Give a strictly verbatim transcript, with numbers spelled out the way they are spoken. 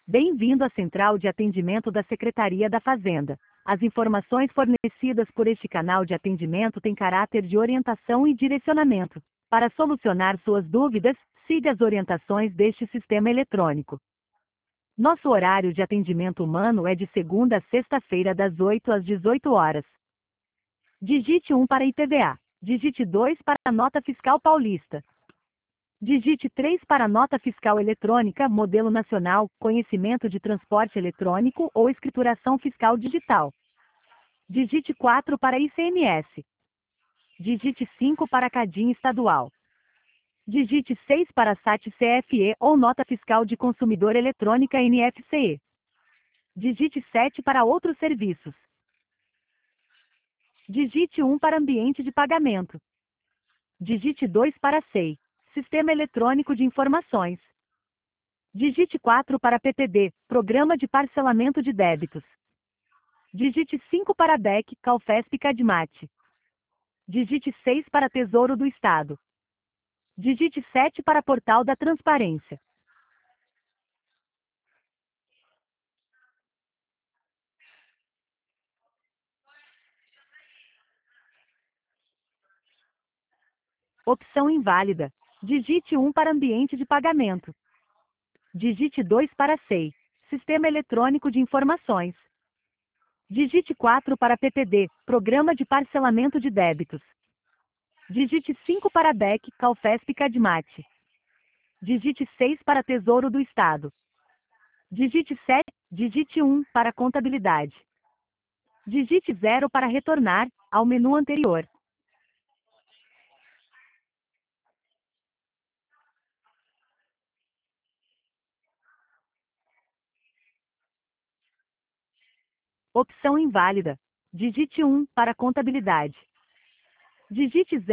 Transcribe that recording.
Bem-vindo à Central de Atendimento da Secretaria da Fazenda. As informações fornecidas por este canal de atendimento têm caráter de orientação e direcionamento. Para solucionar suas dúvidas, siga as orientações deste sistema eletrônico. Nosso horário de atendimento humano é de segunda a sexta-feira das oito às dezoito horas. Digite um para I P V A. Digite dois para a Nota Fiscal Paulista. Digite três para a Nota Fiscal Eletrônica, Modelo Nacional, Conhecimento de Transporte Eletrônico ou Escrituração Fiscal Digital. Digite quatro para I C M S. Digite cinco para CADIM Estadual. Digite seis para S A T C F E ou Nota Fiscal de Consumidor Eletrônica N F C E. Digite sete para outros serviços. Digite um para Ambiente de Pagamento. Digite dois para S E I. Sistema Eletrônico de Informações. Digite quatro para P P D, Programa de Parcelamento de Débitos. Digite cinco para B E C, Calfesp e Cadmat. Digite seis para Tesouro do Estado. Digite sete para Portal da Transparência. Opção inválida. Digite um para Ambiente de Pagamento. Digite dois para S E I, Sistema Eletrônico de Informações. Digite quatro para P P D, Programa de Parcelamento de Débitos. Digite cinco para B E C, Calfesp e Cadmat. Digite seis para Tesouro do Estado. Digite sete, digite um para Contabilidade. Digite zero para retornar ao menu anterior. Opção inválida. Digite um para Contabilidade. Digite zero